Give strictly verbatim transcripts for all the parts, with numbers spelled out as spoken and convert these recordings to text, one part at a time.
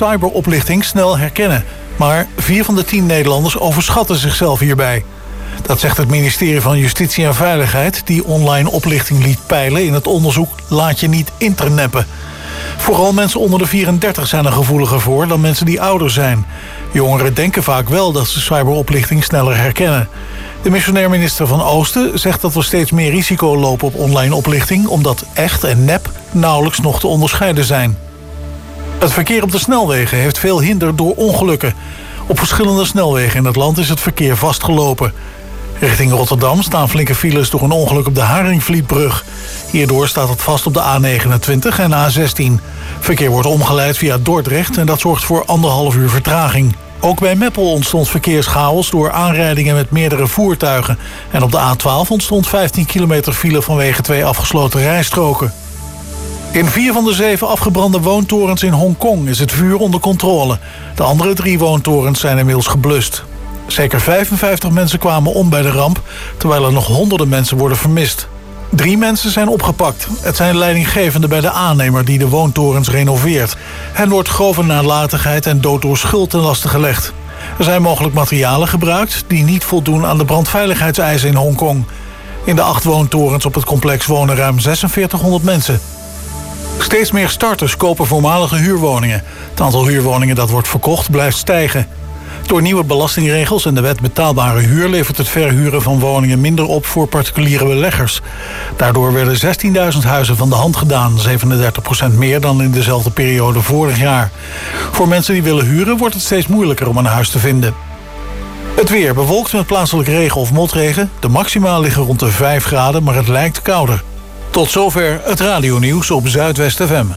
cyberoplichting snel herkennen. Maar vier van de tien Nederlanders overschatten zichzelf hierbij. Dat zegt het ministerie van Justitie en Veiligheid, die online oplichting liet peilen in het onderzoek Laat je niet interneppen. Vooral mensen onder de vierendertig zijn er gevoeliger voor dan mensen die ouder zijn. Jongeren denken vaak wel dat ze cyberoplichting sneller herkennen. De missionair minister Van Oosten zegt dat we steeds meer risico lopen op online oplichting, omdat echt en nep nauwelijks nog te onderscheiden zijn. Het verkeer op de snelwegen heeft veel hinder door ongelukken. Op verschillende snelwegen in het land is het verkeer vastgelopen. Richting Rotterdam staan flinke files door een ongeluk op de Haringvlietbrug. Hierdoor staat het vast op de A negenentwintig en A zestien. Verkeer wordt omgeleid via Dordrecht en dat zorgt voor anderhalf uur vertraging. Ook bij Meppel ontstond verkeerschaos door aanrijdingen met meerdere voertuigen. En op de A twaalf ontstond vijftien kilometer file vanwege twee afgesloten rijstroken. In vier van de zeven afgebrande woontorens in Hongkong is het vuur onder controle. De andere drie woontorens zijn inmiddels geblust. Zeker vijfenvijftig mensen kwamen om bij de ramp, terwijl er nog honderden mensen worden vermist. Drie mensen zijn opgepakt. Het zijn leidinggevenden bij de aannemer die de woontorens renoveert. Hen wordt grove nalatigheid en dood door schuld ten laste gelegd. Er zijn mogelijk materialen gebruikt die niet voldoen aan de brandveiligheidseisen in Hongkong. In de acht woontorens op het complex wonen ruim zesenveertighonderd mensen. Steeds meer starters kopen voormalige huurwoningen. Het aantal huurwoningen dat wordt verkocht blijft stijgen. Door nieuwe belastingregels en de wet betaalbare huur levert het verhuren van woningen minder op voor particuliere beleggers. Daardoor werden zestienduizend huizen van de hand gedaan, zevenendertig procent meer dan in dezelfde periode vorig jaar. Voor mensen die willen huren wordt het steeds moeilijker om een huis te vinden. Het weer bewolkt met plaatselijk regen of motregen. De maxima liggen rond de vijf graden, maar het lijkt kouder. Tot zover het radionieuws op Zuidwest F M.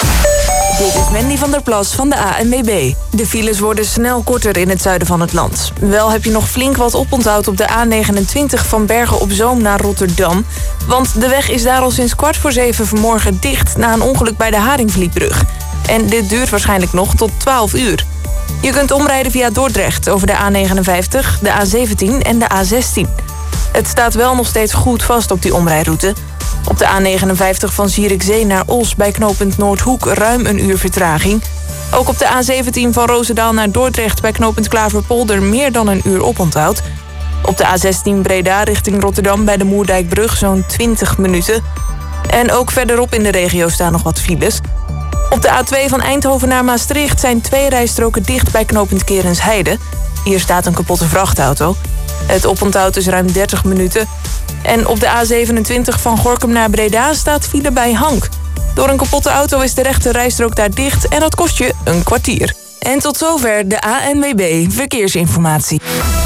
Dit is Mandy van der Plas van de A N W B. De files worden snel korter in het zuiden van het land. Wel heb je nog flink wat oponthoud op de A negenentwintig van Bergen op Zoom naar Rotterdam. Want de weg is daar al sinds kwart voor zeven vanmorgen dicht na een ongeluk bij de Haringvlietbrug. En dit duurt waarschijnlijk nog tot twaalf uur. Je kunt omrijden via Dordrecht over de A negenenvijftig, de A zeventien en de A zestien. Het staat wel nog steeds goed vast op die omrijroute. Op de A negenenvijftig van Zierikzee naar Os bij knooppunt Noordhoek ruim een uur vertraging. Ook op de A zeventien van Roosendaal naar Dordrecht bij knooppunt Klaverpolder meer dan een uur oponthoud. Op de A zestien Breda richting Rotterdam bij de Moerdijkbrug zo'n twintig minuten. En ook verderop in de regio staan nog wat files. Op de A twee van Eindhoven naar Maastricht zijn twee rijstroken dicht bij knooppunt Kerensheide. Hier staat een kapotte vrachtauto. Het oponthoud is ruim dertig minuten. En op de A zevenentwintig van Gorinchem naar Breda staat file bij Hank. Door een kapotte auto is de rechte rijstrook daar dicht en dat kost je een kwartier. En tot zover de A N W B Verkeersinformatie.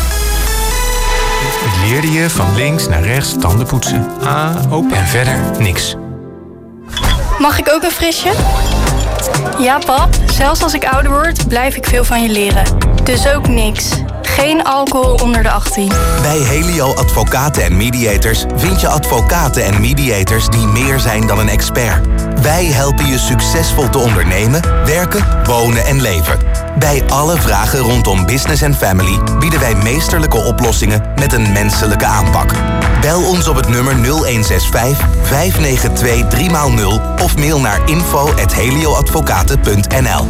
Dit leerde je van links naar rechts tanden poetsen. Ah, open en verder niks. Mag ik ook een frisje? Ja, pap. Zelfs als ik ouder word, blijf ik veel van je leren. Dus ook niks. Geen alcohol onder de achttien. Bij Helio Advocaten en Mediators vind je advocaten en mediators die meer zijn dan een expert. Wij helpen je succesvol te ondernemen, werken, wonen en leven. Bij alle vragen rondom business en family bieden wij meesterlijke oplossingen met een menselijke aanpak. Bel ons op het nummer nul een zes vijf, vijf negen twee, drie nul of mail naar info at helioadvocaten punt n l.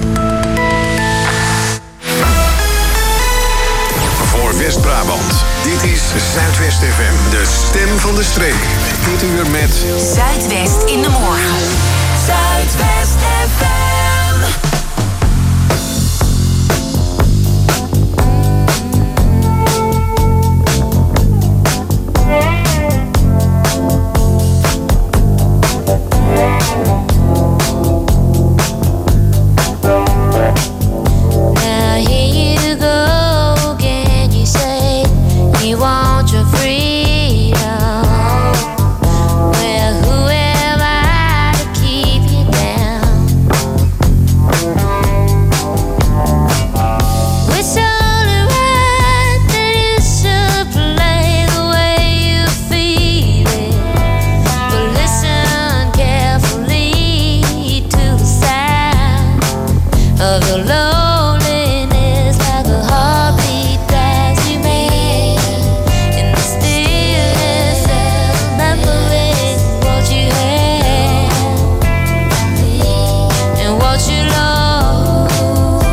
Voor West-Brabant, dit is Zuidwest F M, de stem van de streek. Dit uur met Zuidwest in de morgen. Zuidwest F M. What you love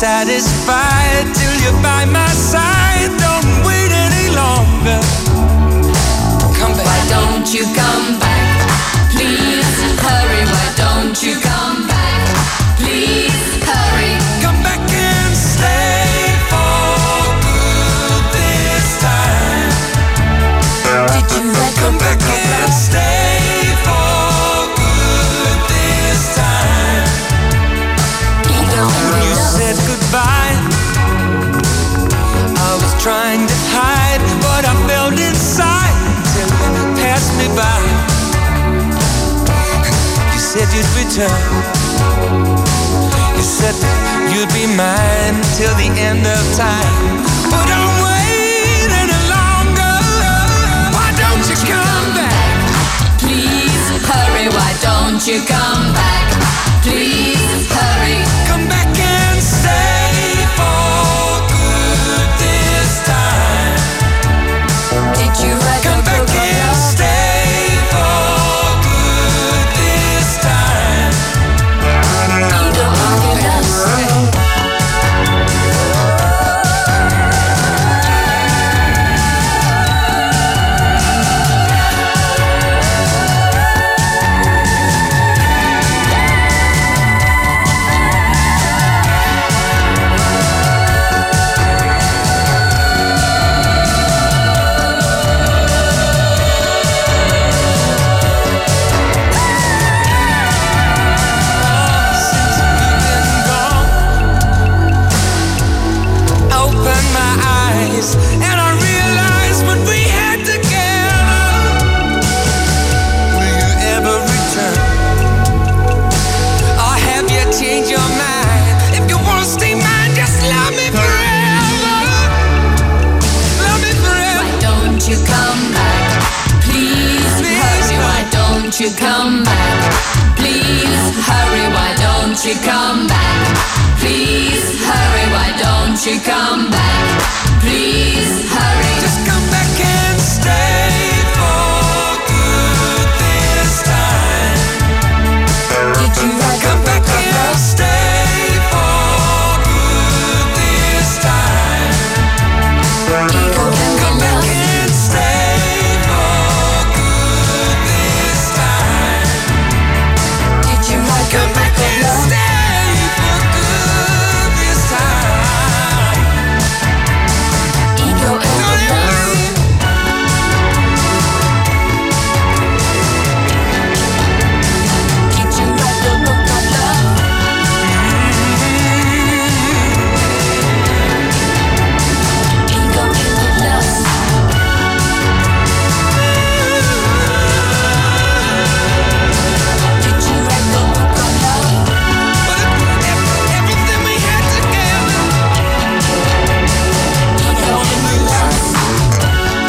satisfied till you're by my side. Don't wait any longer. Come back. Why don't you come back? Please hurry. Why don't you come back? Please hurry. Come back and stay for good this time. Did you let Come back and stay for good this time. When you said goodbye, I was trying to hide what I felt inside till you passed me by. You said you'd return. You said that you'd be mine till the end of time. But don't wait any longer. Why don't you come back? Please hurry. Why don't you come back? Please hurry. Come back and stay for good this time. Did you write Come a back book and of stay for good this time. Ego in your love? And I realized what we had together. Will you ever return? Or have you changed your mind? If you wanna stay mine, just love me forever. Love me forever. Why don't you come back? Please hurry. Why don't you come back? Please hurry. Why don't you come back? Please hurry. Why don't you come back? Please hurry. Just come back and stay for good this time. Did you write Come a back book of and love? stay for good this time. Ego in Come your back love? and stay for good this time. Did you write a Come book back of and love? stay for good this time. Ego in Don't your you love? leave. Did you write a book of love? Ego in your love? Did you write a book of love? But ev- everything we had together. Ego in your love?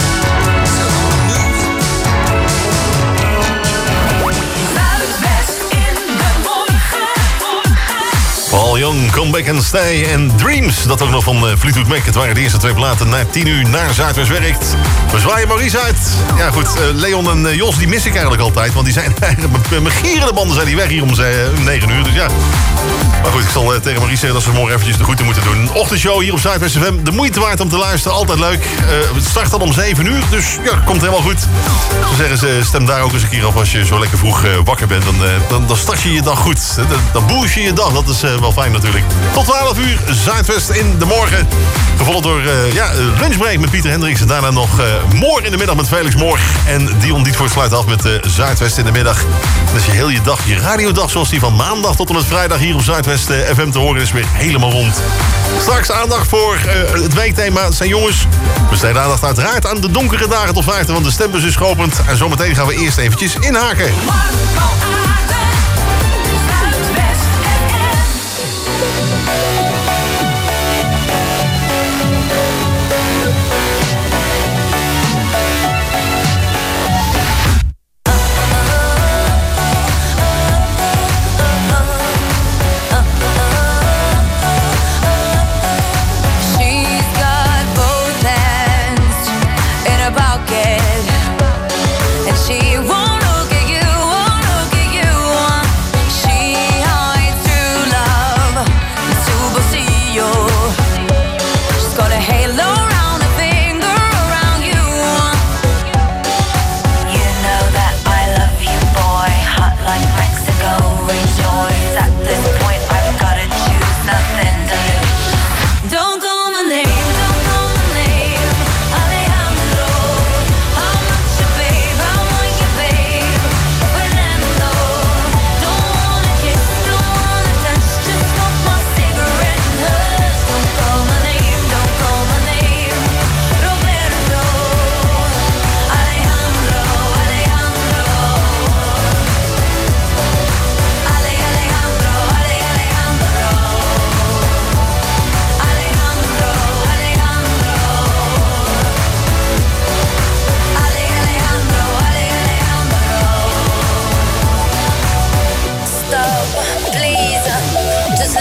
Zuidwest in de morgen. Paul Young, Come Back and Stay en Dreams. Dat ook nog van uh, Fleetwood Mac. Het waren de eerste twee platen na tien uur naar Zuidwest werkt. We zwaaien Maurice uit. Ja goed, uh, Leon en uh, Jos die mis ik eigenlijk altijd. Want die zijn eigenlijk met mijn gierende banden zijn die weg hier om negen uur. Dus ja. Maar goed, ik zal uh, tegen Maurice zeggen dat ze morgen eventjes de groeten moeten doen. Ochtendshow hier op Zuidwest F M. De moeite waard om te luisteren. Altijd leuk. Uh, het start dan om zeven uur. Dus ja, komt helemaal goed. Zo zeggen ze, stem daar ook eens een keer af als je zo lekker vroeg uh, wakker bent. Dan, uh, dan, dan start je je dag goed. Dan, dan boost je je dag. Dat is uh, wel fijn natuurlijk. Tot twaalf uur, Zuidwest in de morgen. Gevolgd door uh, ja, lunchbreak met Pieter Hendricks. En daarna nog uh, Moor in de middag met Felix Moor. En Dion Dietvoort sluit af met uh, Zuidwest in de middag. En als je heel je dag, je radiodag zoals die van maandag tot en met vrijdag hier op Zuidwest uh, F M te horen is weer helemaal rond. Straks aandacht voor uh, het weekthema. Het zijn jongens. We besteden aandacht uiteraard aan de donkere dagen tot vijftig. Want de stembus is geopend. En zometeen gaan we eerst eventjes inhaken. She won't look at you, won't look at you.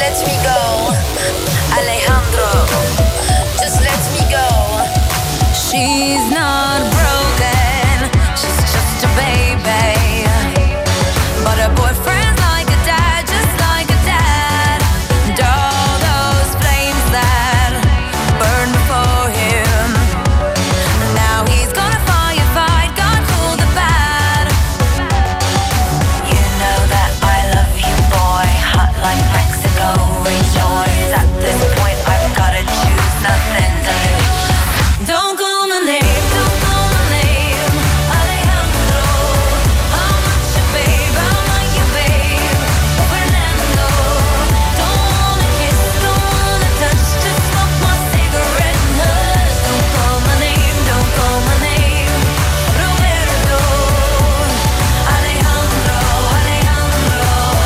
let me go. Alejandro, just let me go. She's not broken, she's just a baby. But her boyfriend's like a dad, just like a dad. And all those flames that burned before him, now he's gonna firefight, God cool the bad. You know that I love you, boy. Hot like Mexico, rejoice. At this point I've gotta choose, nothing to lose. Don't call my name, don't call my name, Alejandro. I'm not your babe, I'm not your babe, Fernando. Don't wanna kiss, don't wanna touch, just smoke my cigarette and hush. Don't call my name, don't call my name, Roberto. Alejandro, Alejandro.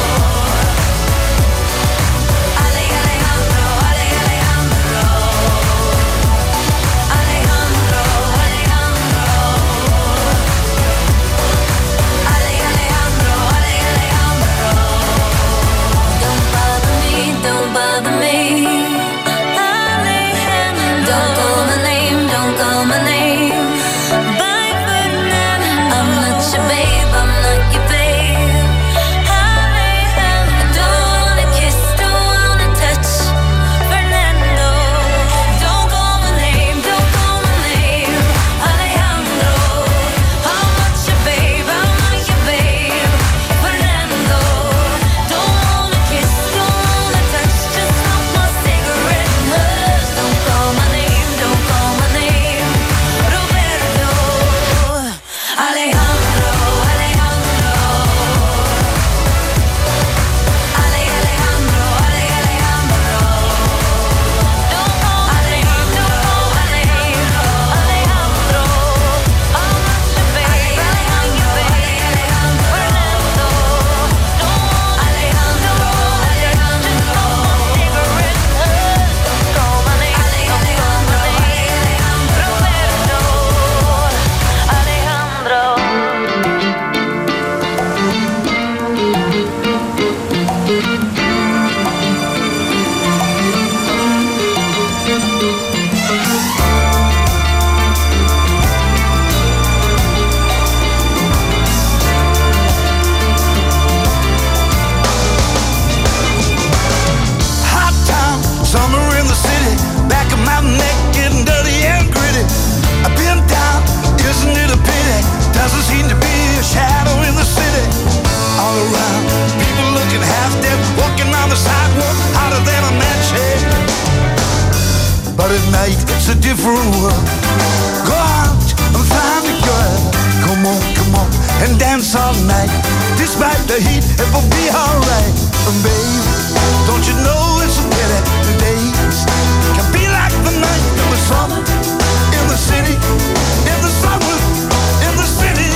Ale, Alejandro, Ale, Alejandro. Alejandro, Alejandro. Ale, Alejandro, Ale, Alejandro. Don't bother me, don't bother me. Alejandro. Don't call my name, don't call my name. Bye, Fernando. I'm not your babe, I'm not your babe. Alejandro. Don't wanna kiss, don't wanna touch, Fernando. Don't call my name, don't call my name, Alejandro. I'm not your babe, I'm not your babe, Fernando. Don't wanna kiss, don't wanna touch, just smoke my cigarette and hush. Don't call my name, don't call my name, Roberto. Alejandro, Alejandro. Ale, Alejandro, Ale, Alejandro. Don't call my name, don't call my name, Alejandro. I'm not your babe, I'm not your babe, Fernando. Don't want Alejandro, Alejandro. Just smoke my cigarette and hush. Don't call my name, don't call my name, Roberto. Alejandro. Hot time, summer in the city. Back of my neck getting dirty and gritty. I've been down, isn't it a pity? Doesn't seem to be a shadow in the city. All around, people looking half dead, walking on the sidewalk, hotter than a match head. But at night, it's a different world. Go out and find a girl. Come on, come on, and dance all night. Despite the heat, it will be alright. And baby, don't you know it's a pity the days can be like the night in the summer, in the city, in the summer, in the city.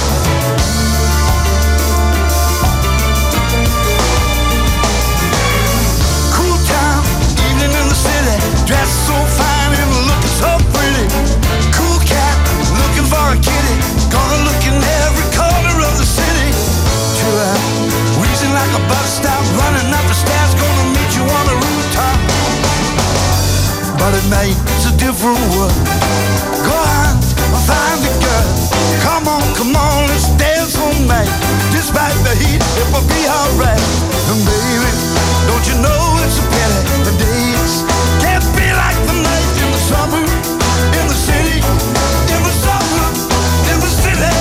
Cool town, evening in the city, dressed so fine and looking so pretty. Cool cat, looking for a kitty, gonna look in every corner of the city. Chill out, wheezing like a bus stop, running up the stairs, gonna meet you on the rooftop. But at night, it's a different world. Go out and find a girl. Come on, come on, let's dance all night. Despite the heat, it will be alright. And baby, don't you know it's a pity the days can't be like the night in the summer, in the city, in the summer, in the city.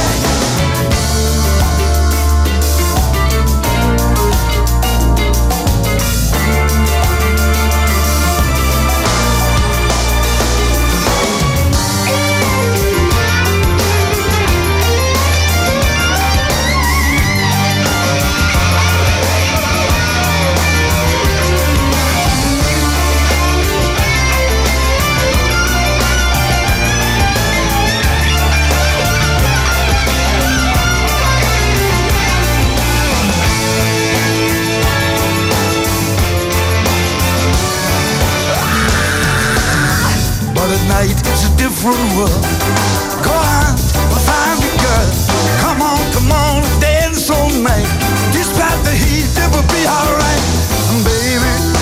Night is a different world. Go out and find a girl. Come on, come on, dance all night. Despite the heat, it will be alright. And baby,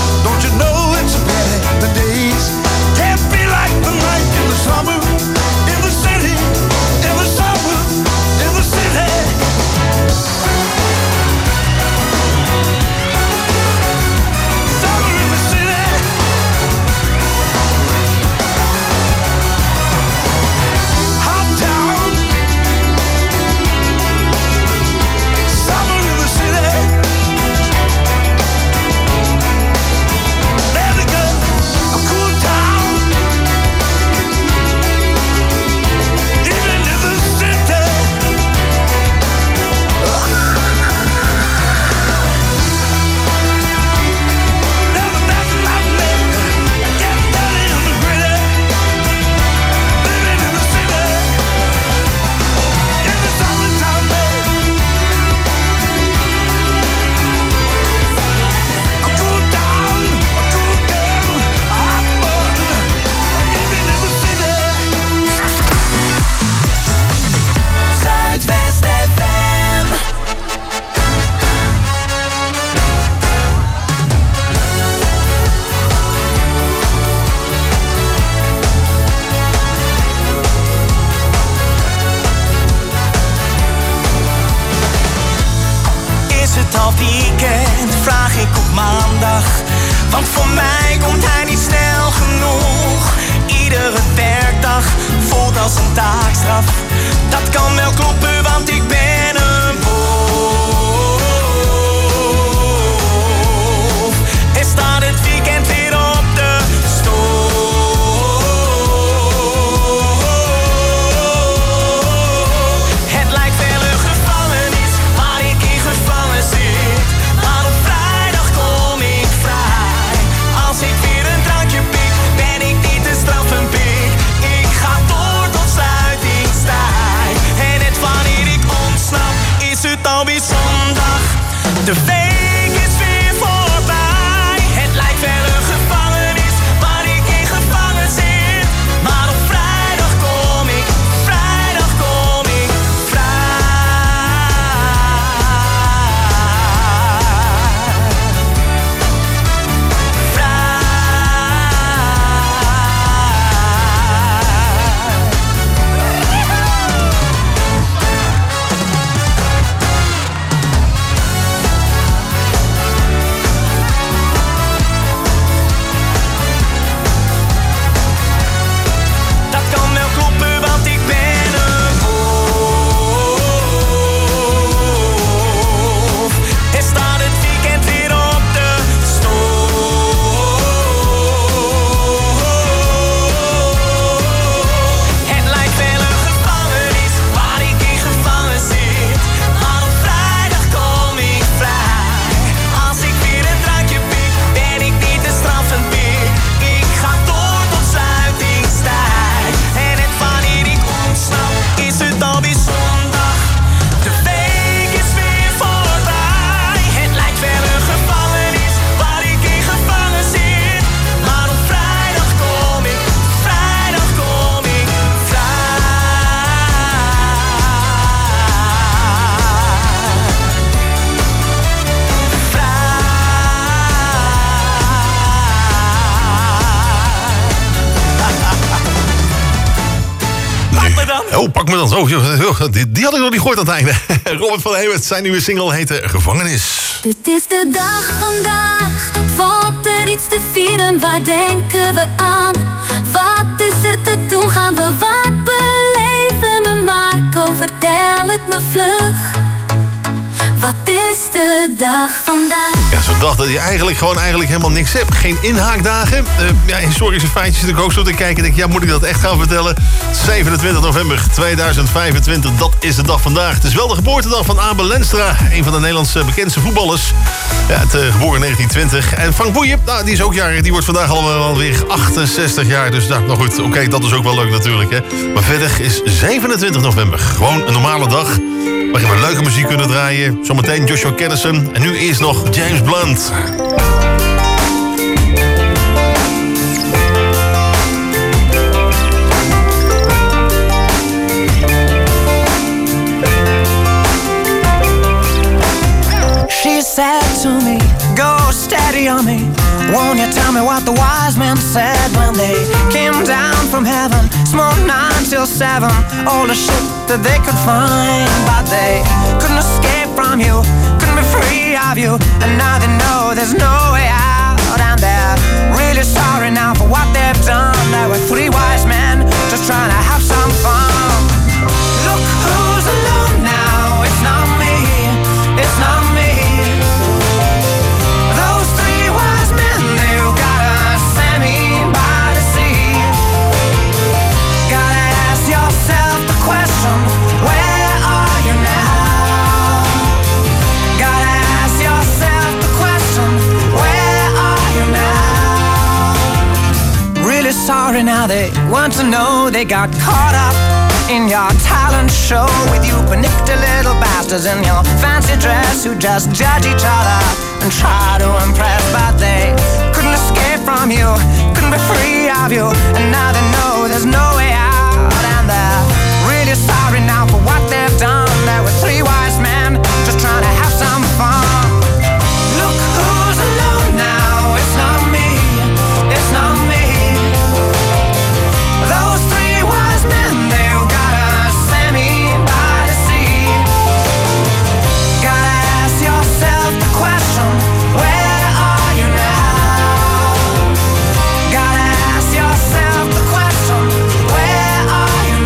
Oh, pak me dan. Oh, die, die had ik nog niet gehoord aan het einde. Robert van Hemert, zijn nieuwe single heette Gevangenis. Dit is de dag vandaag. Valt er iets te vieren? Waar denken we aan? Wat is er te doen? Gaan we wat beleven? Me Marco, vertel het me vlug. Wat is de dag vandaag? Ja, zo'n dag dat je eigenlijk gewoon eigenlijk helemaal niks hebt. Geen inhaakdagen. Uh, ja, historische feitjes zit ik ook zo te kijken. Ik denk, ja, moet ik dat echt gaan vertellen? zevenentwintig november tweeduizend vijfentwintig, dat is de dag vandaag. Het is wel de geboortedag van Abel Lenstra, een van de Nederlandse bekendste voetballers. Ja, het, uh, geboren in negentien twintig. En Frank Boeien, nou, die is ook jarig. Die wordt vandaag alweer achtenzestig jaar. Dus nou, nou goed, oké, okay, dat is ook wel leuk natuurlijk. Hè. Maar verder is zevenentwintig november gewoon een normale dag. Waarin we leuke muziek kunnen draaien. Zometeen Joshua Kennison. En nu eerst nog James Blunt. She said to me, go steady on me. Won't you tell me what the wise men said when they came down from heaven? Smoked nine till seven, all the shit that they could find. But they couldn't escape from you, couldn't be free of you. And now they know there's no way out. And they're really sorry now for what they've done. There were three wise men just trying to have some fun. Look who's alone now, it's not me, it's not me. Sorry now they want to know they got caught up in your talent show with you panicked little bastards in your fancy dress who just judge each other and try to impress, but they couldn't escape from you, couldn't be free of you, and now they know there's no way out, and they're really sorry now for what they've done. There were three wise men just trying to have some fun. Look who's alone now, it's not me, it's not me. Those three wise men, they've got a semi by the sea. Gotta ask yourself the question, where are you now? Gotta ask yourself the question, where are you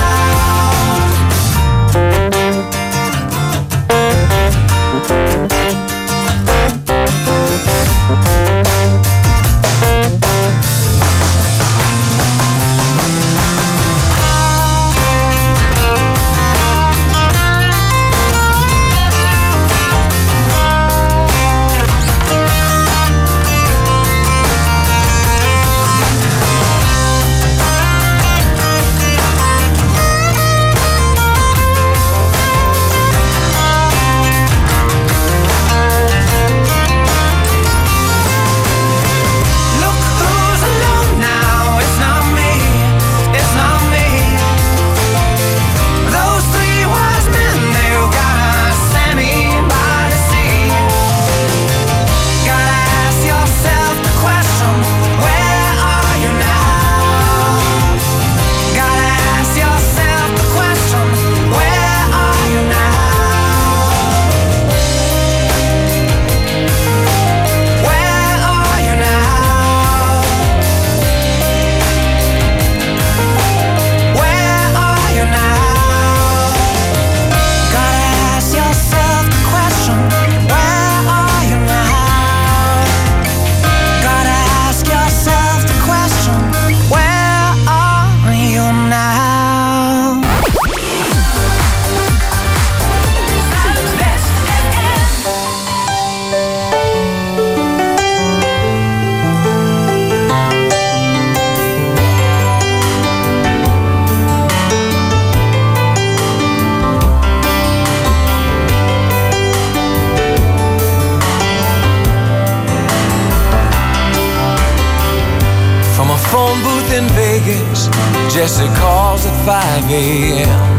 Jessie calls at five a.m.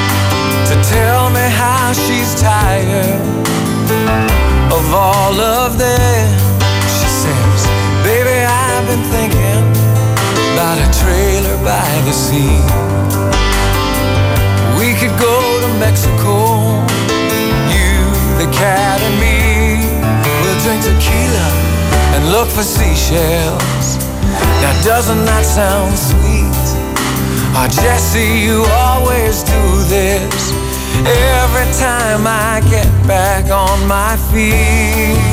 to tell me how she's tired of all of them. She says, baby, I've been thinking about a trailer by the sea. could go to Mexico. You, the cat, and me will drink tequila and look for seashells. Now doesn't that sound sweet? Oh, Jesse, you always do this every time I get back on my feet.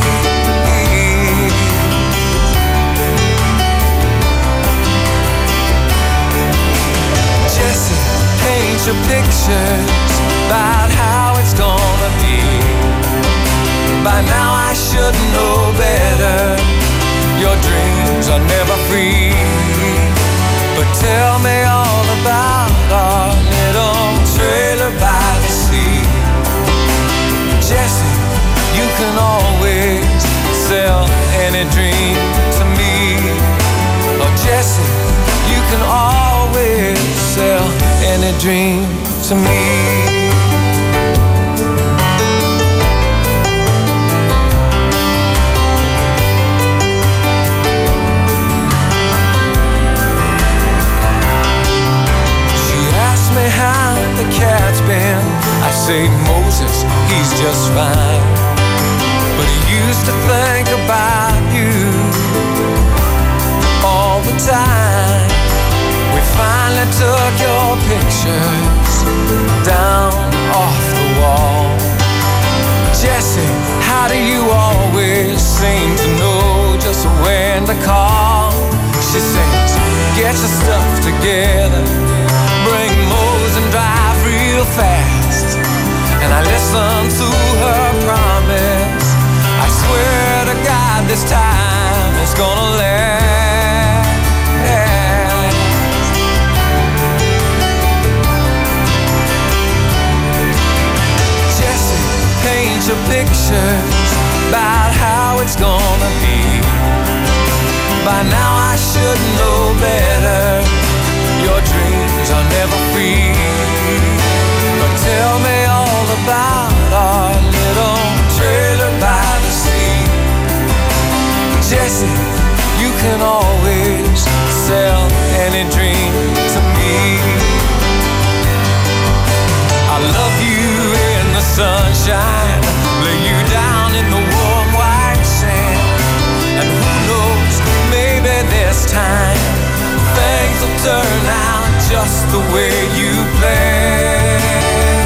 Jesse, paint your pictures about how it's gonna be. By now I should know better. Your dreams are never free. But tell me all about our little trailer by the sea. Jesse, you can always sell any dream to me. Oh, Jesse, you can always sell any dream to me. How the cat's been, I say Moses, he's just fine. But he used to think about you all the time. We finally took your pictures down off the wall. Jesse, how do you always seem to know just when to call? She says, get your stuff together, bring Mose and drive real fast. And I listen to her promise. I swear to God this time it's gonna last. Jesse, paint your pictures about how it's gonna be. By now I should know better. Your dreams are never free. But tell me all about our little trailer by the sea. Jesse, you can always sell any dream to me. I love you in the sunshine, lay you down in the warm white sand. And who knows, maybe this time things will turn out just the way you planned.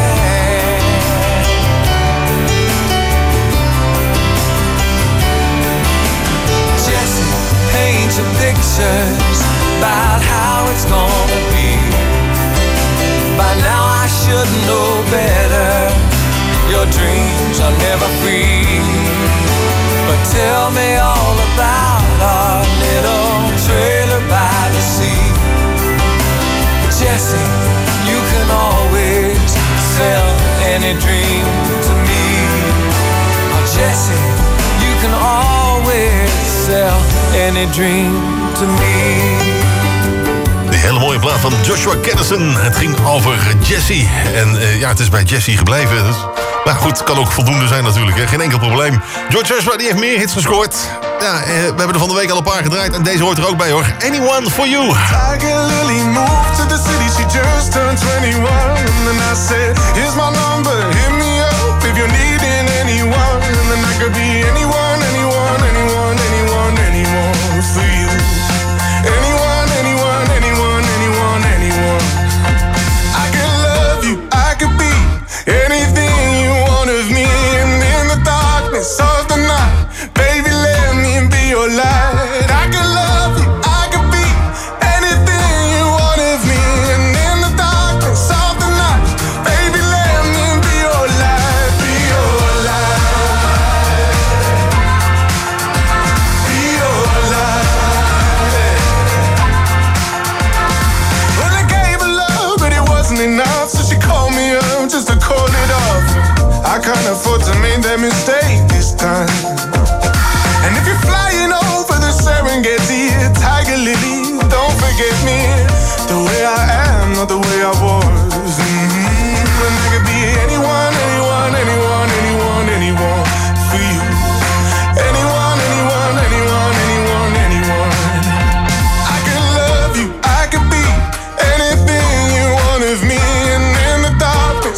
Jesse, paint your pictures about how it's gonna be. By now I should know better. Your dreams are never free. But tell me all about our little trailer by the sea. Jesse, you can always sell any dream to me. Oh, Jesse, you can always sell any dream to me. Die hele mooie plaat van Joshua Kadison. Het ging over Jesse. En uh, ja, het is bij Jesse gebleven. Dus. Maar goed, het kan ook voldoende zijn natuurlijk. Hè? Geen enkel probleem. George Ezra die heeft meer hits gescoord. Ja, uh, we hebben er van de week al een paar gedraaid. En deze hoort er ook bij hoor. Anyone for You. Tiger Lily moved to the city. She just turned twenty-one. And then I said, here's my number. Hit me up if you're needing anyone. And then I could be anyone, anyone, anyone, anyone, anyone for you. Anyone, anyone, anyone, anyone, anyone. I could love you. I could be anything you want of me. And in the darkness of the night, baby, let me be your light. I could love you. I could be anything you want of me. And in the darkness of the night, baby, let me be your light. Be your light. Be your light. Well, I gave her love, but it wasn't enough. So she called me up just to call it off. I can't afford to make that mistake this time. And if you're flying over the Serengeti, Tiger Lily, don't forget me. The way I am, not the way I was. Mm-hmm. And I could be anyone, anyone, anyone, anyone, anyone for you. Anyone, anyone, anyone, anyone, anyone. I could love you, I could be anything you want of me. And in the dark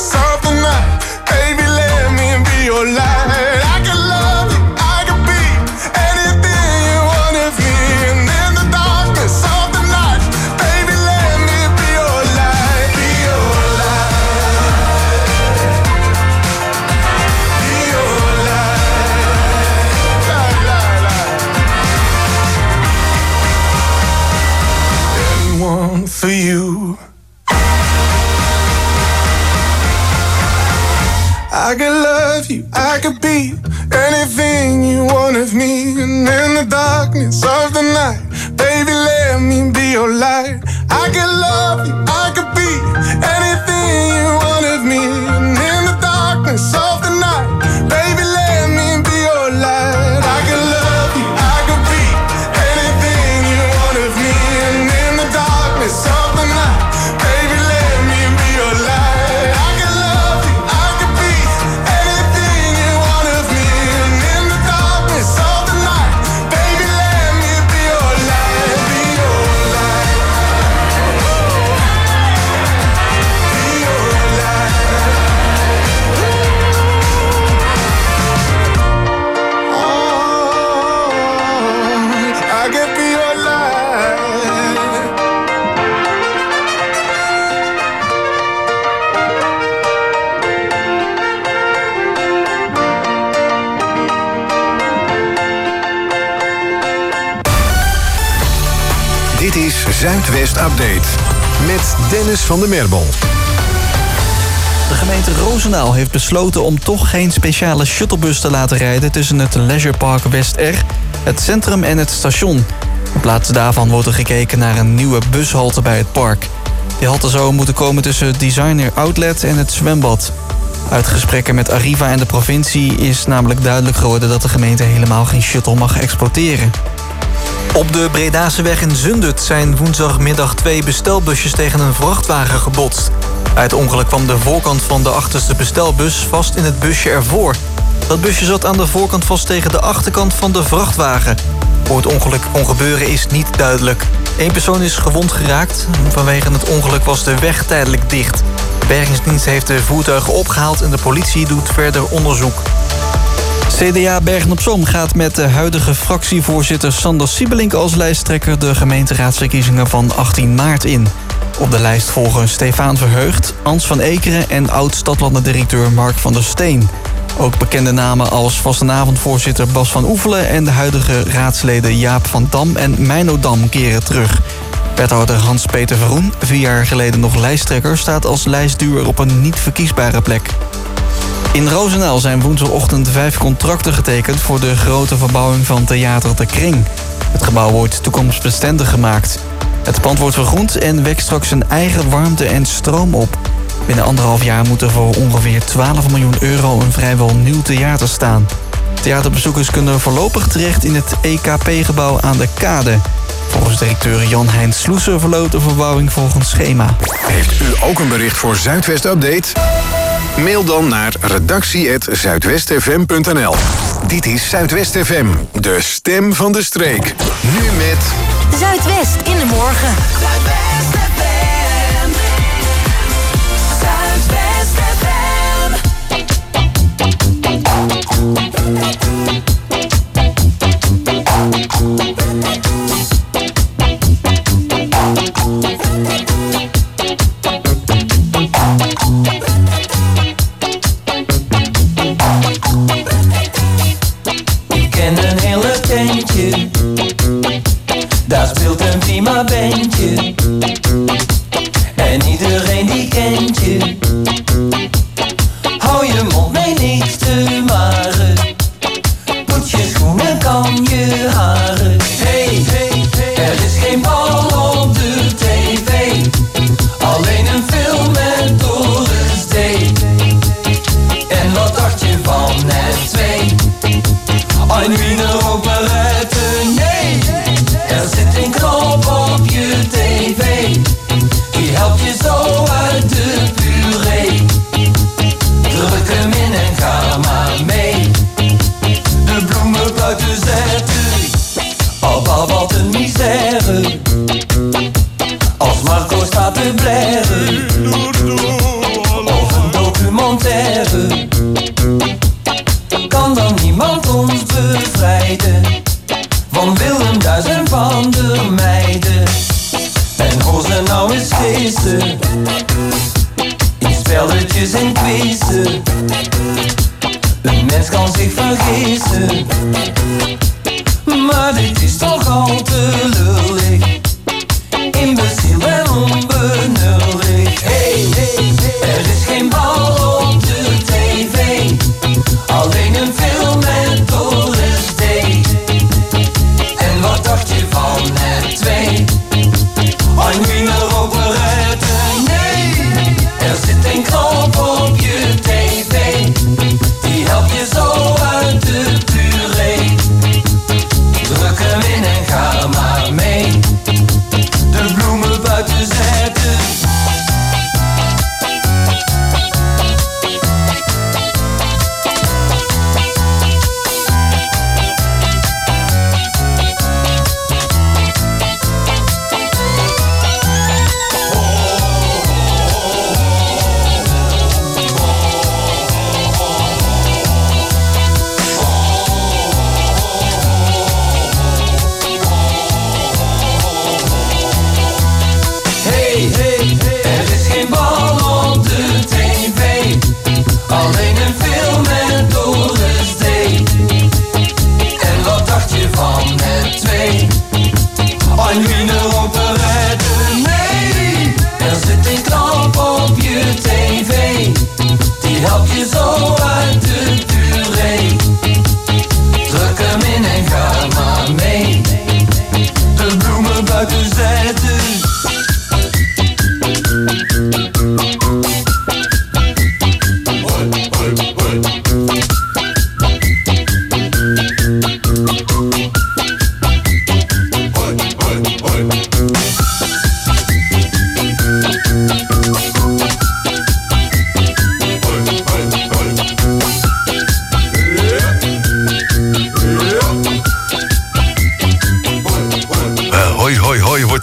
for you. I could love you, I could be anything you want of me. And in the darkness of the night, baby, let me be your light. I could love you, I could be anything you want of me. And in the darkness of the night, baby, let me be your light. I could love you, I could be anything you want of me. And in the darkness of the night, baby, let me be your light. I could love you, I could be anything you want of me. And in the darkness of the night, baby, let me be your light, be your light, be your light. Oh, I could be your light. Dit is Zuidwest Update met Dennis van der Merbel. De gemeente Roosendaal heeft besloten om toch geen speciale shuttlebus te laten rijden tussen het Leisurepark West-R, het centrum en het station. In plaats daarvan wordt er gekeken naar een nieuwe bushalte bij het park. Die halte zou moeten komen tussen het Designer Outlet en het zwembad. Uit gesprekken met Arriva en de provincie is namelijk duidelijk geworden dat de gemeente helemaal geen shuttle mag exploiteren. Op de Bredaseweg in Zundert zijn woensdagmiddag twee bestelbusjes tegen een vrachtwagen gebotst. Bij het ongeluk kwam de voorkant van de achterste bestelbus vast in het busje ervoor. Dat busje zat aan de voorkant vast tegen de achterkant van de vrachtwagen. Hoe het ongeluk kon gebeuren is niet duidelijk. Eén persoon is gewond geraakt. Vanwege het ongeluk was de weg tijdelijk dicht. De bergingsdienst heeft de voertuigen opgehaald en de politie doet verder onderzoek. C D A Bergen-op-Zoom gaat met de huidige fractievoorzitter Sander Siebelink als lijsttrekker de gemeenteraadsverkiezingen van achttien maart in. Op de lijst volgen Stefaan Verheugd, Ans van Ekeren en oud-stadlandendirecteur Mark van der Steen. Ook bekende namen als vastenavondvoorzitter Bas van Oefelen en de huidige raadsleden Jaap van Dam en Meino Dam keren terug. Wethouder Hans-Peter Verroen, vier jaar geleden nog lijsttrekker, staat als lijstduwer op een niet verkiesbare plek. In Roosendaal zijn woensdagochtend vijf contracten getekend voor de grote verbouwing van Theater de Kring. Het gebouw wordt toekomstbestendig gemaakt. Het pand wordt vergroend en wekt straks zijn eigen warmte en stroom op. Binnen anderhalf jaar moet er voor ongeveer twaalf miljoen euro een vrijwel nieuw theater staan. Theaterbezoekers kunnen voorlopig terecht in het E K P-gebouw aan de Kade. Volgens directeur Jan-Hein Sloeser verloopt de verbouwing volgens schema. Heeft u ook een bericht voor Zuidwest Update? Mail dan naar redactie apenstaartje zuidwestfm punt n l. Dit is Zuidwest F M, de stem van de streek. Nu met Zuidwest in de morgen. Zuidwest F M. Zuidwest F Ik ken een hele tentje, daar speelt een prima bandje. En iedereen die kent je. Hou je mond mee niks te maren. Poets je schoenen, kam je haren. Hey, hey, hey, er is geen bal op de tv. Alleen een film met Doris D. En wat dacht je van net twee? Een wiener operette, nee. Er zit een knop op je tv. Die helpt je zo uit de puree. Druk hem in en ga maar mee. De bloemen buiten zetten. Papa, wat een misère. Als Marco staat te blaren. Of een documentaire. Kan dan niemand ons bevrijden van Willem Duis en van de meiden? En hoor ze nou eens feesten in spelletjes en quizzen. Een mens kan zich vergissen, maar dit is toch al te lullig. Imbeciel en onmogelijk.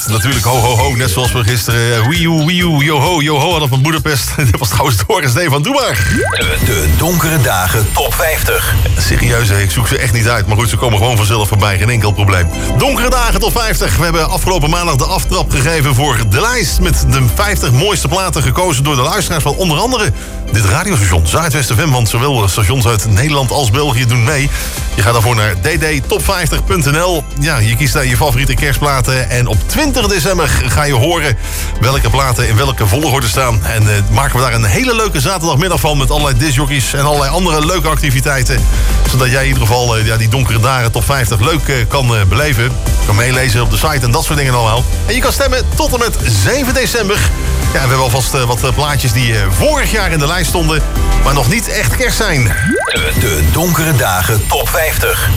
natuurlijk ho ho ho. Net zoals we gisteren Wii U, Wii U, yo ho, yo ho hadden van Boedapest. Dat was trouwens Doris D. van Doe maar. De donkere dagen top vijftig. Serieus, ik zoek ze echt niet uit. Maar goed, ze komen gewoon vanzelf voorbij. Geen enkel probleem. Donkere dagen top vijftig. We hebben afgelopen maandag de aftrap gegeven voor de lijst. Met de vijftig mooiste platen gekozen door de luisteraars van onder andere dit radiostation Zuidwest F M. Want zowel stations uit Nederland als België doen mee. Je gaat daarvoor naar d d top vijftig punt n l. Ja, je kiest daar je favoriete kerstplaten. En op twintig december ga je horen welke platen in welke volgorde staan. En uh, maken we daar een hele leuke zaterdagmiddag van. Met allerlei discjockeys en allerlei andere leuke activiteiten. Zodat jij in ieder geval uh, ja, die donkere dagen top vijftig leuk uh, kan uh, beleven. Je kan meelezen op de site en dat soort dingen allemaal. En je kan stemmen tot en met zeven december. Ja, we hebben alvast uh, wat uh, plaatjes die uh, vorig jaar in de lijst stonden. Maar nog niet echt kerst zijn. De, de donkere dagen top vijftig.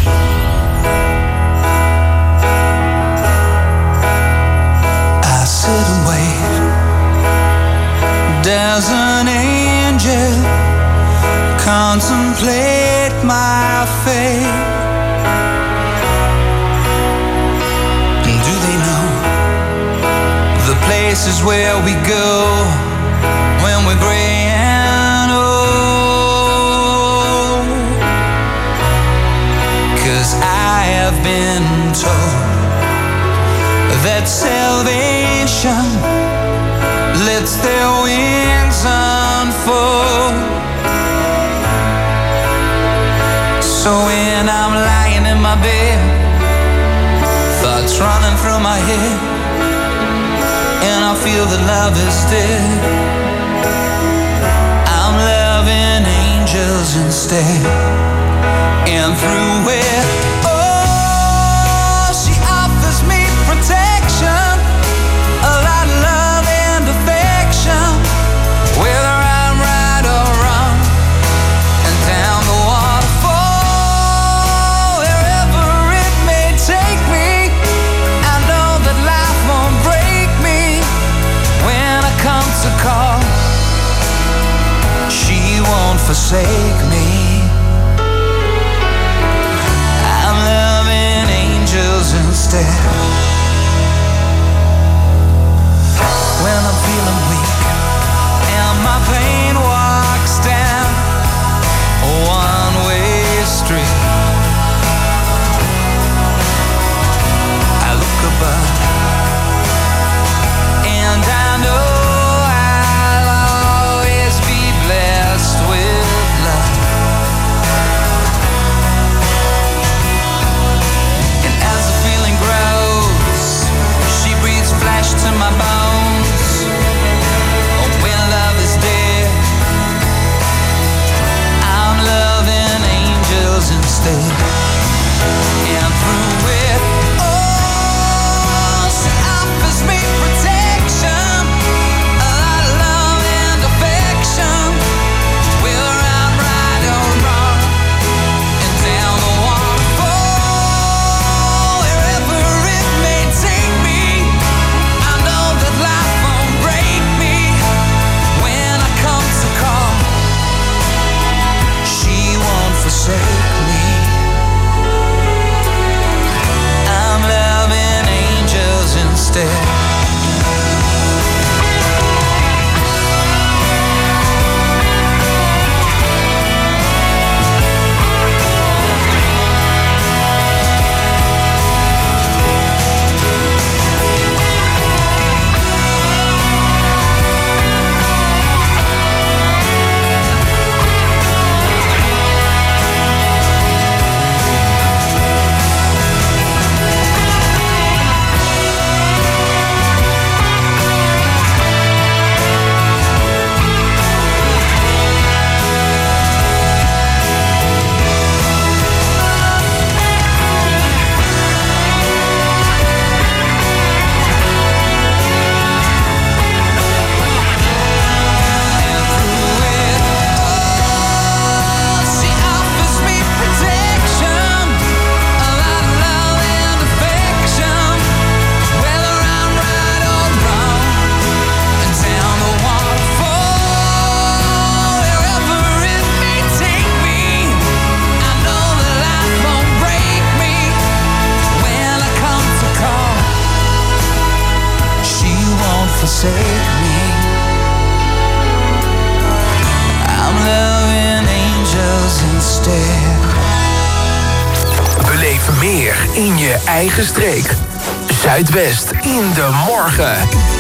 I sit and wait. There's an angel. Contemplate my fate. Do they know the places where we go when we're gray and old? 'Cause I have been told that salvation lets their wings unfold. So when I'm lying in my bed, thoughts running through my head, and I feel that love is dead, I'm loving angels instead. And through it, oh, she offers me protection, a lot of love and affection, whether I'm right or wrong, and down the waterfall, wherever it may take me, I know that life won't break me when I come to call. She won't forsake me. I'm loving angels instead. When I'm feeling weak and my pain walks down a one-way street, I look above and I know I'll always be blessed with love. in je eigen streek. Zuidwest in de morgen.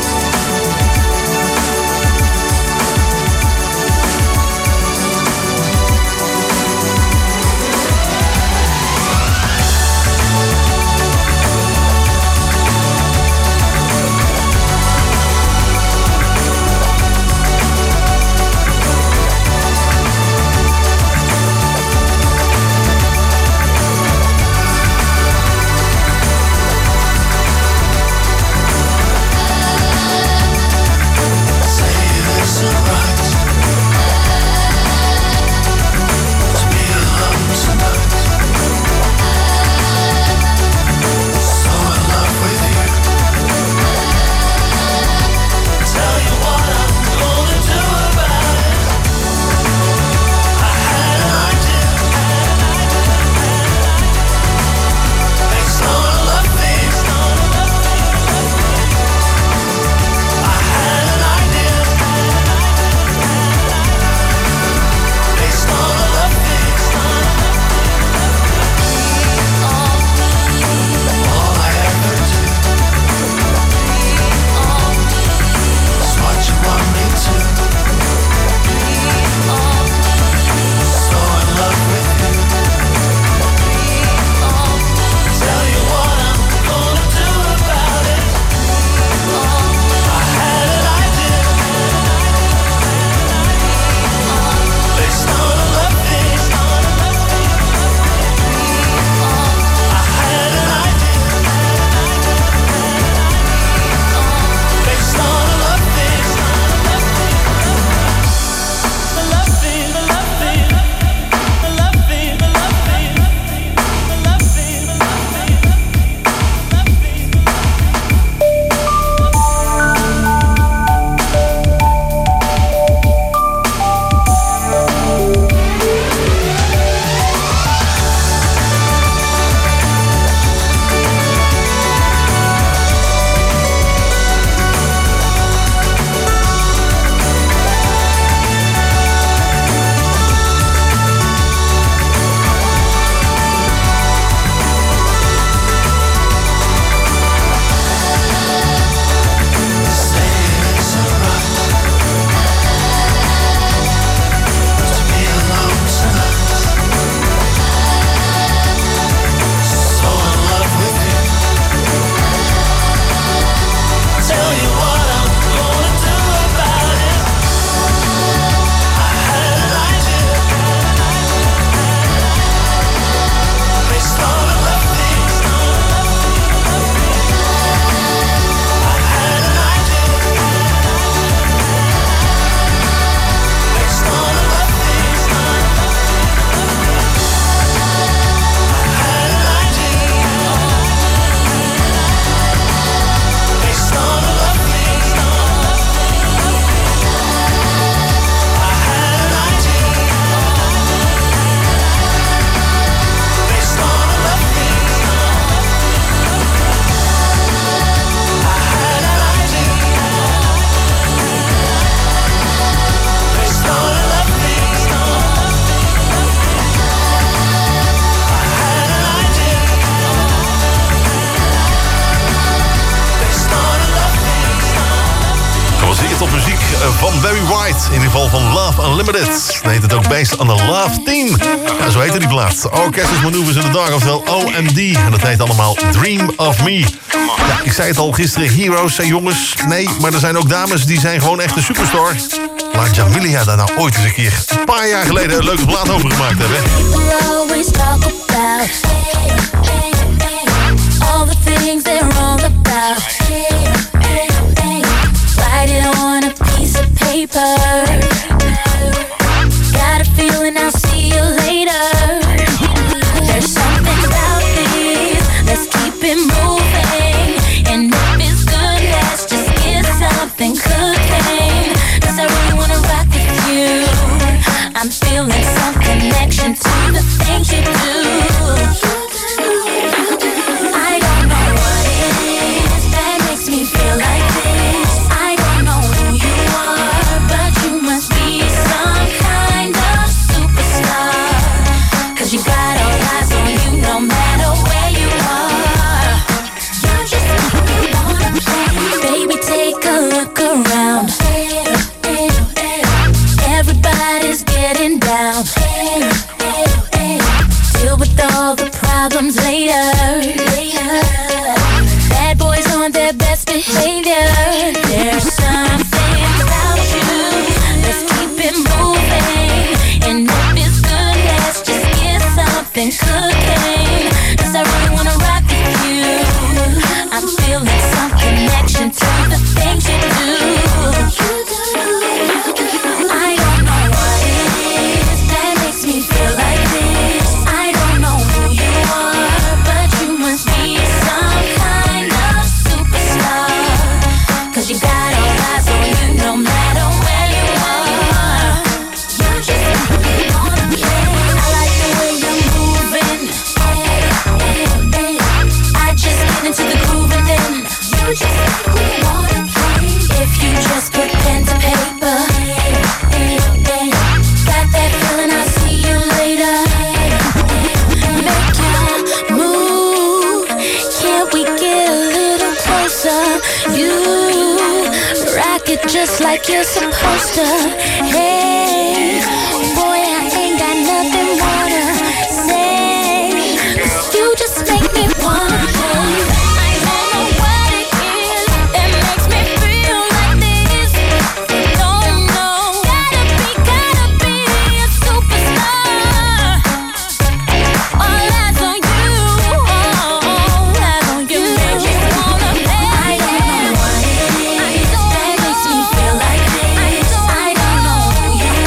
van Barry White. In ieder geval van Love Unlimited. Dan heet het ook Based on the Love Team. Ja, zo heette die plaat. Orchestras Maneuvers in the Dark, oftewel O M D. En dat heet allemaal Dream of Me. Ja, ik zei het al gisteren, heroes zijn jongens. Nee, maar er zijn ook dames die zijn gewoon echt een superstar. Laat Jamilia daar nou ooit eens een keer een paar jaar geleden een leuke plaat over gemaakt hebben. People always talk about all the things they're wrong about. Write it on a piece of paper. Got a feeling I'll see you later. There's something about this. Let's keep it moving. And if it's good, let's just get something cooking. 'Cause I really wanna rock with you. I'm feeling some connection to the things you do. I don't know what it is. on their best behavior. There's something about you. Let's keep it moving. And if it's good, let's just get something cooking. 'Cause I really wanna rock with you. I'm feeling some connection to the things you do. I don't know what it is that makes me feel like this. I don't know who you are, but you must be some kind of superstar. 'Cause you got all eyes on you no matter where you are. You just make me wanna play. I like the way you're moving. I just get into the groove and then you just make me wanna play. If you just put pen to paper, got that feeling, I'll see you later. Make your move, can't we get a little closer? You rock it just like you're supposed to. Hey, boy, I ain't got nothing more to say. 'Cause you just make me wanna play. I don't know what it is that makes me feel like this. Don't know. Gotta be, gotta be a superstar. All eyes on you. All eyes on you. Make me wanna play. I don't know what it is that makes me feel like this. I don't know who you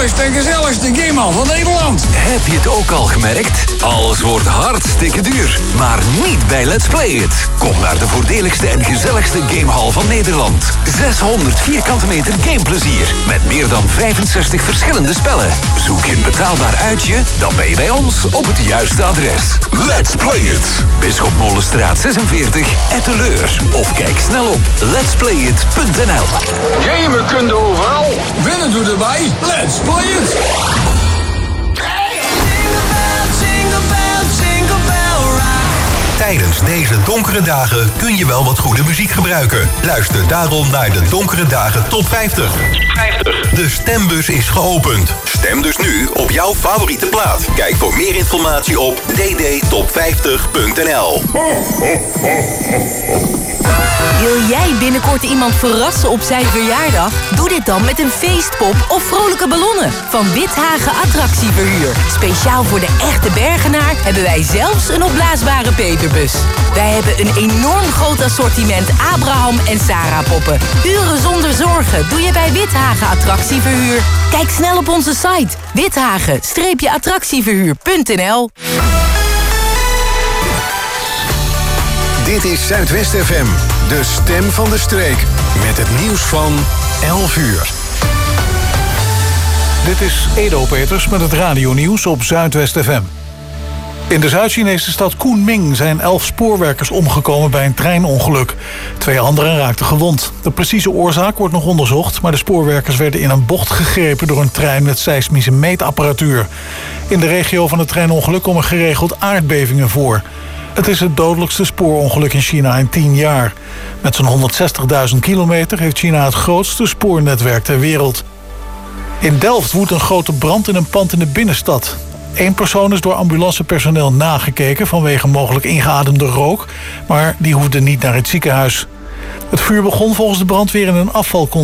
gezelligste en gezelligste gamehal van Nederland. Heb je het ook al gemerkt? Alles wordt hartstikke duur. Maar niet bij Let's Play It. Kom naar de voordeligste en gezelligste gamehal van Nederland. zeshonderd vierkante meter gameplezier. Met meer dan vijfenzestig verschillende spellen. Zoek je een betaalbaar uitje? Dan ben je bij ons op het juiste adres. Let's Play It. Bisschopmolenstraat zesenveertig, Etteleur. Of kijk snel op lets play it punt n l. Gamen kun je overal. Winnen doe erbij. Let's play it. Tijdens deze donkere dagen kun je wel wat goede muziek gebruiken. Luister daarom naar de Donkere Dagen Top vijftig. De stembus is geopend. Stem dus nu op jouw favoriete plaat. Kijk voor meer informatie op d d top vijftig punt n l. Wil jij binnenkort iemand verrassen op zijn verjaardag? Doe dit dan met een feestpop of vrolijke ballonnen van Withagen Attractieverhuur. Speciaal voor de echte Bergenaar hebben wij zelfs een opblaasbare peperbus. Wij hebben een enorm groot assortiment Abraham en Sarah poppen. Uren zonder zorgen doe je bij Withagen Attractieverhuur. Kijk snel op onze site withagen attractieverhuur punt n l. Dit is Zuidwest F M, de stem van de streek. Met het nieuws van elf uur. Dit is Edo Peters met het radionieuws op Zuidwest F M. In de Zuid-Chinese stad Kunming zijn elf spoorwerkers omgekomen bij een treinongeluk. Twee anderen raakten gewond. De precieze oorzaak wordt nog onderzocht, maar de spoorwerkers werden in een bocht gegrepen door een trein met seismische meetapparatuur. In de regio van het treinongeluk komen geregeld aardbevingen voor. Het is het dodelijkste spoorongeluk in China in tien jaar. Met zo'n honderdzestigduizend kilometer heeft China het grootste spoornetwerk ter wereld. In Delft woedt een grote brand in een pand in de binnenstad. Eén persoon is door ambulancepersoneel nagekeken vanwege mogelijk ingeademde rook, maar die hoefde niet naar het ziekenhuis. Het vuur begon volgens de brandweer in een afvalcontainer